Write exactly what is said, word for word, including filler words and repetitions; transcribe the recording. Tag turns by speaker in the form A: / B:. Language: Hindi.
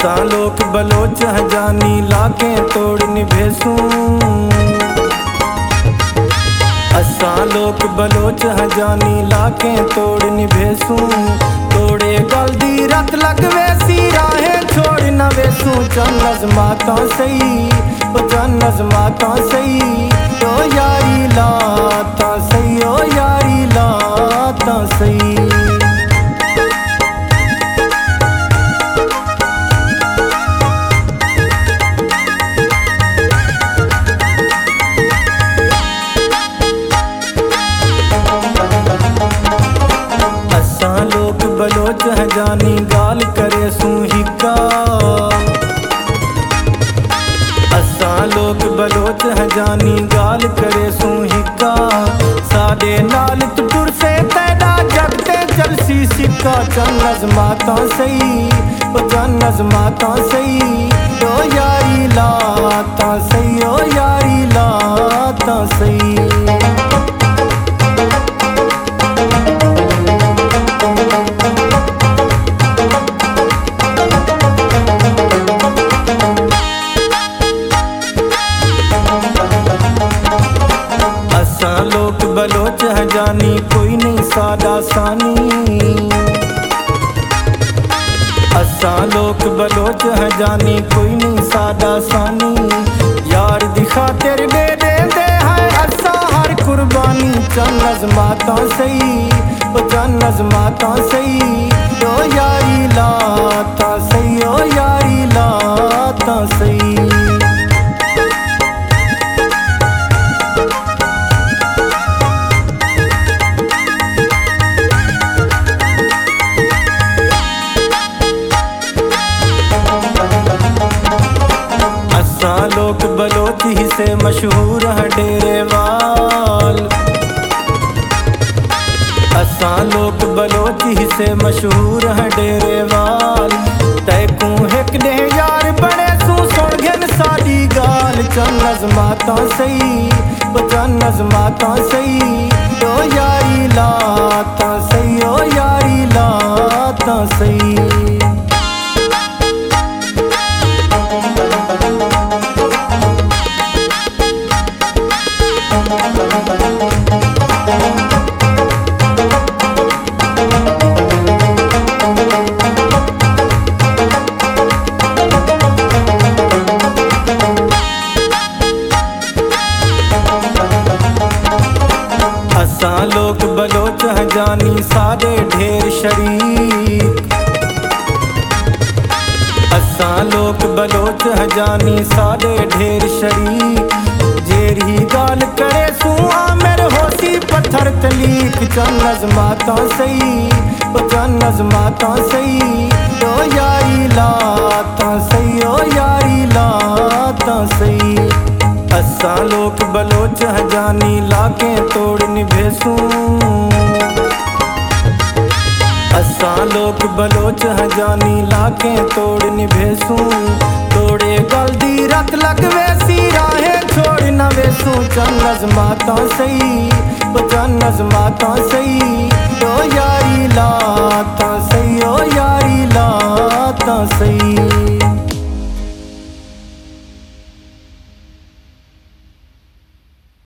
A: असा लोक बलोच जानी लाके तोड़ निभेसूं। असा लोक बलोच जानी लाके तोड़ निभेसूं। तोड़े गल दी रत लगवे सी राहें छोड़ न वेसूं। चन नज़माता सही ओ चन नज़माता सही ओ यारी लाता सही ओ यारी लाता सही। बलोच है जानी गाल करे सूहिका। असा लोग बलोच है जानी गाल करे सूहिका। साडे नाल तुर से पैदा जगते जलसी सिक्का। चन नज़माता सही ओ चन नज़माता सही ओ यारी लाता सही ओ यारी लाता सही। लोक बलोच है जानी कोई नहीं सादा सानी। असा लोक बलोच है जानी कोई नहीं सादा सानी। यार दिखा तेरे दे दे दे है असा हर कुर्बानी। चन नज़माता सही ओ चन नज़माता सही ओ यारी लाता सही ओ यारी लाता सही। लोक बलोच ही से मशहूर है डेरेवाल। असा लोक बलोच ही से मशहूर है डेरेवाल। तैकू एक ने यार बड़े सू सुन घेन साडी गाल। चन नज़माता सही ओ चन नज़माता सही ओ यारी लाता सही ओ यारी लाता सही। असा लोग बलोच है जानी सारे ढेर शरीक। असा लोग बलोच है जानी सारे ढेर शरीक। जेरी गाल करे सुआ मेरे होसी पत्थर तलीक। चन नज़माता सही ओ चन नज़माता सही ओ यारी लाता सही ओ यारी लाता सही। असा लोक बलोच है जानी लाके तोड़ निभेसूं। असा लोक बलोच है जानी लाके तोड़ निभेसूं। तोड़े गल दी रत लगवे सी राहें छोड़ न वेसूं। चन नज़माता सही ओ चन नज़माता सही ओ यारी लाता सही ओ यारी लाता सही।